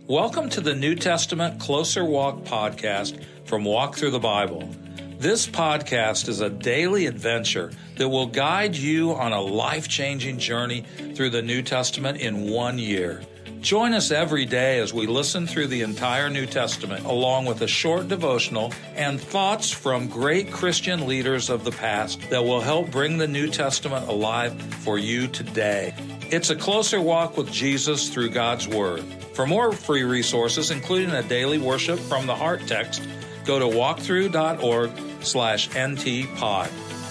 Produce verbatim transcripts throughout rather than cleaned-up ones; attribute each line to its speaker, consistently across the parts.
Speaker 1: Welcome to the New Testament Closer Walk podcast from Walk Through the Bible. This podcast is a daily adventure that will guide you on a life-changing journey through the New Testament in one year. Join us every day as we listen through the entire New Testament, along with a short devotional and thoughts from great Christian leaders of the past that will help bring the New Testament alive for you today. It's a closer walk with Jesus through God's Word. For more free resources, including a daily worship from the Heart text, go to walkthrough.org slash ntpod.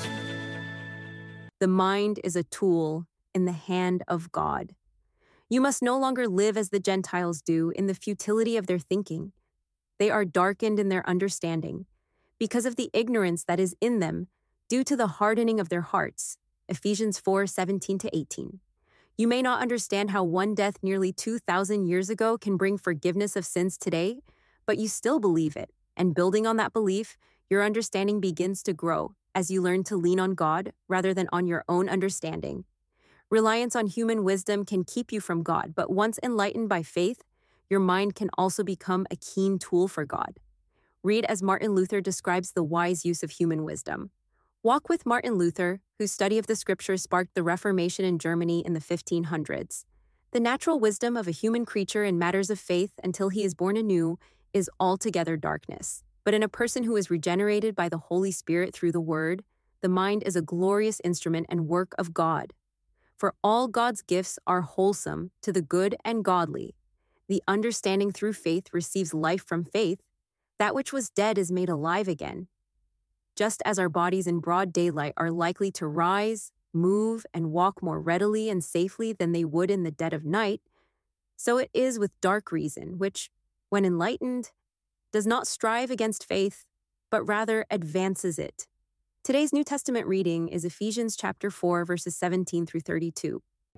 Speaker 2: The mind is a tool in the hand of God. You must no longer live as the Gentiles do in the futility of their thinking. They are darkened in their understanding because of the ignorance that is in them due to the hardening of their hearts. Ephesians four, seventeen to eighteen. You may not understand how one death nearly two thousand years ago can bring forgiveness of sins today, but you still believe it. And building on that belief, your understanding begins to grow as you learn to lean on God rather than on your own understanding. Reliance on human wisdom can keep you from God, but once enlightened by faith, your mind can also become a keen tool for God. Read as Martin Luther describes the wise use of human wisdom. Walk with Martin Luther, whose study of the Scriptures sparked the Reformation in Germany in the fifteen hundreds. The natural wisdom of a human creature in matters of faith until he is born anew is altogether darkness. But in a person who is regenerated by the Holy Spirit through the Word, the mind is a glorious instrument and work of God. For all God's gifts are wholesome to the good and godly. The understanding through faith receives life from faith. That which was dead is made alive again. Just as our bodies in broad daylight are likely to rise, move, and walk more readily and safely than they would in the dead of night, so it is with dark reason, which, when enlightened, does not strive against faith, but rather advances it. Today's New Testament reading is Ephesians chapter four, verses seventeen through thirty-two.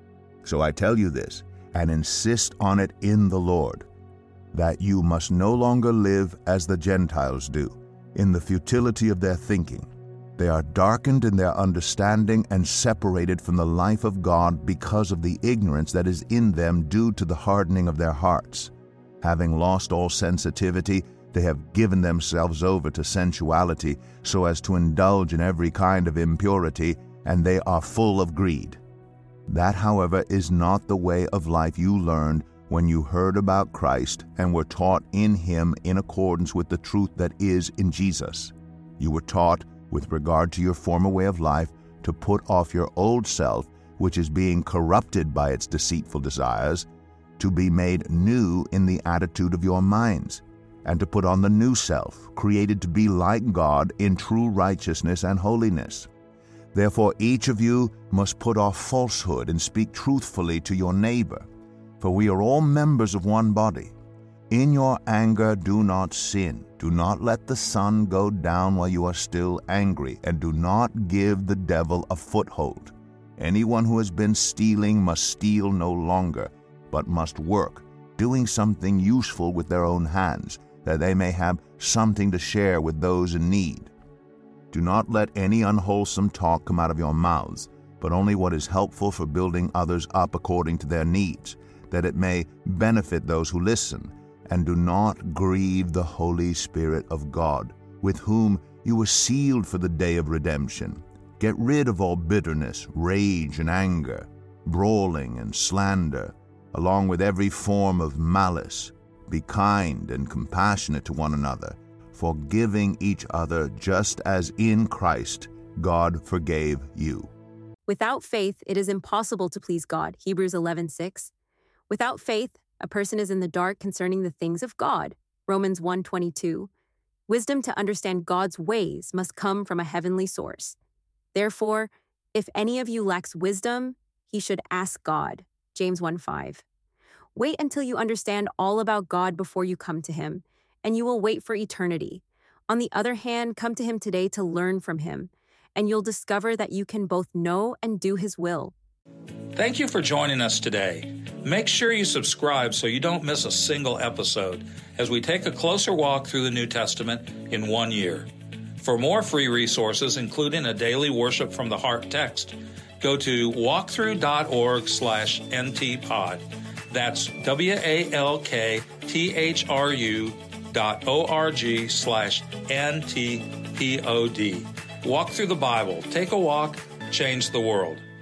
Speaker 3: So I tell you this, and insist on it in the Lord, that you must no longer live as the Gentiles do, in the futility of their thinking. They are darkened in their understanding and separated from the life of God because of the ignorance that is in them due to the hardening of their hearts. Having lost all sensitivity, they have given themselves over to sensuality so as to indulge in every kind of impurity, and they are full of greed. That, however, is not the way of life you learned when you heard about Christ and were taught in Him in accordance with the truth that is in Jesus. You were taught, with regard to your former way of life, to put off your old self, which is being corrupted by its deceitful desires, to be made new in the attitude of your minds, and to put on the new self, created to be like God in true righteousness and holiness. Therefore each of you must put off falsehood and speak truthfully to your neighbor, for we are all members of one body. In your anger do not sin. Do not let the sun go down while you are still angry, and do not give the devil a foothold. Anyone who has been stealing must steal no longer, but must work, doing something useful with their own hands, that they may have something to share with those in need. Do not let any unwholesome talk come out of your mouths, but only what is helpful for building others up according to their needs, that it may benefit those who listen. And do not grieve the Holy Spirit of God, with whom you were sealed for the day of redemption. Get rid of all bitterness, rage, and anger, brawling and slander, along with every form of malice. Be kind and compassionate to one another, forgiving each other just as in Christ God forgave you.
Speaker 2: Without faith, it is impossible to please God. Hebrews eleven six. Without faith, a person is in the dark concerning the things of God. Romans one twenty-two. Wisdom to understand God's ways must come from a heavenly source. Therefore, if any of you lacks wisdom, he should ask God. James one five. Wait until you understand all about God before you come to Him, and you will wait for eternity. On the other hand, come to Him today to learn from Him, and you'll discover that you can both know and do His will.
Speaker 1: Thank you for joining us today. Make sure you subscribe so you don't miss a single episode as we take a closer walk through the New Testament in one year. For more free resources, including a daily worship from the Heart text, go to walkthrough.org slash ntpod. That's W-A-L-K-T-H-R-U dot O-R-G slash N-T-P-O-D. Walk through the Bible. Take a walk. Change the world.